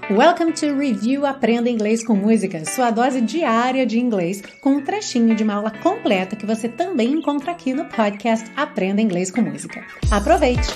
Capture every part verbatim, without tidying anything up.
Welcome to Review Aprenda Inglês com Música, sua dose diária de inglês, com um trechinho de uma aula completa que você também encontra aqui no podcast Aprenda Inglês com Música. Aproveite!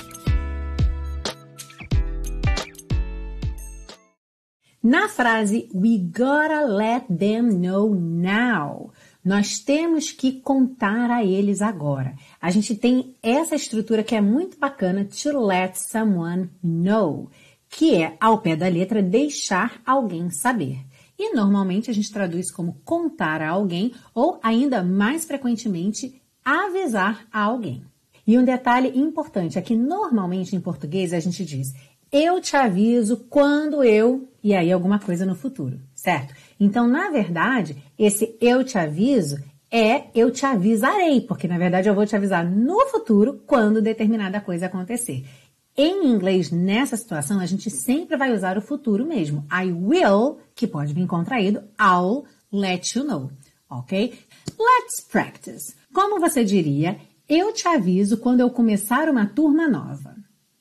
Na frase We gotta let them know now, nós temos que contar a eles agora. A gente tem essa estrutura que é muito bacana, to let someone know, que é, ao pé da letra, deixar alguém saber. E normalmente a gente traduz como contar a alguém ou, ainda mais frequentemente, avisar a alguém. E um detalhe importante é que normalmente em português a gente diz eu te aviso quando eu, e aí alguma coisa no futuro, certo? Então, na verdade, esse eu te aviso é eu te avisarei, porque na verdade eu vou te avisar no futuro quando determinada coisa acontecer. Em inglês, nessa situação, a gente sempre vai usar o futuro mesmo. I will, que pode vir contraído, I'll let you know, ok? Let's practice. Como você diria, eu te aviso quando eu começar uma turma nova.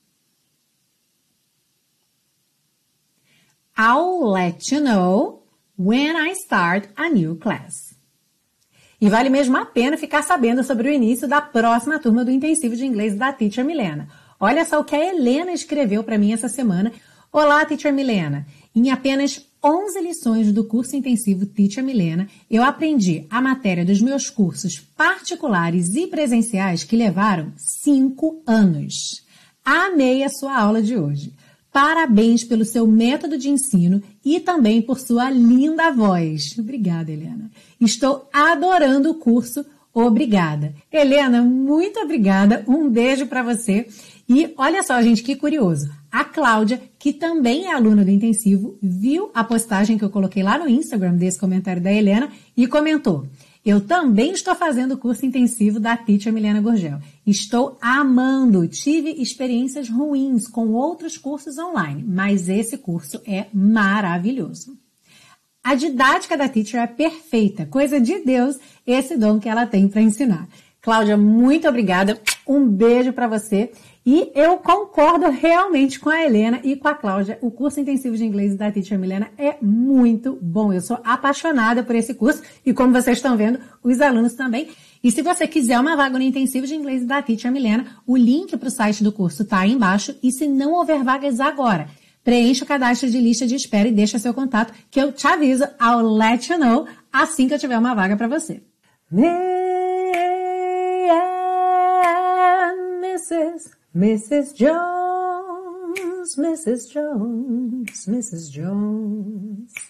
I'll let you know when I start a new class. E vale mesmo a pena ficar sabendo sobre o início da próxima turma do Intensivo de Inglês da Teacher Milena. Olha só o que a Helena escreveu para mim essa semana. Olá, Teacher Milena. Em apenas onze lições do curso intensivo Teacher Milena, eu aprendi a matéria dos meus cursos particulares e presenciais que levaram cinco anos. Amei a sua aula de hoje. Parabéns pelo seu método de ensino e também por sua linda voz. Obrigada, Helena. Estou adorando o curso. Obrigada. Helena, muito obrigada. Um beijo para você. E olha só, gente, que curioso. A Cláudia, que também é aluna do Intensivo, viu a postagem que eu coloquei lá no Instagram desse comentário da Helena e comentou: eu também estou fazendo o curso intensivo da Teacher Milena Gurgel. Estou amando. Tive experiências ruins com outros cursos online, mas esse curso é maravilhoso. A didática da Teacher é perfeita. Coisa de Deus, esse dom que ela tem para ensinar. Cláudia, muito obrigada. Um beijo para você. E eu concordo realmente com a Helena e com a Cláudia. O curso intensivo de inglês da Teacher Milena é muito bom. Eu sou apaixonada por esse curso e, como vocês estão vendo, os alunos também. E se você quiser uma vaga no intensivo de inglês da Teacher Milena, o link para o site do curso está aí embaixo. E se não houver vagas agora, preencha o cadastro de lista de espera e deixa seu contato que eu te aviso, I'll let you know, assim que eu tiver uma vaga para você. missus Missus Jones, Missus Jones, Missus Jones.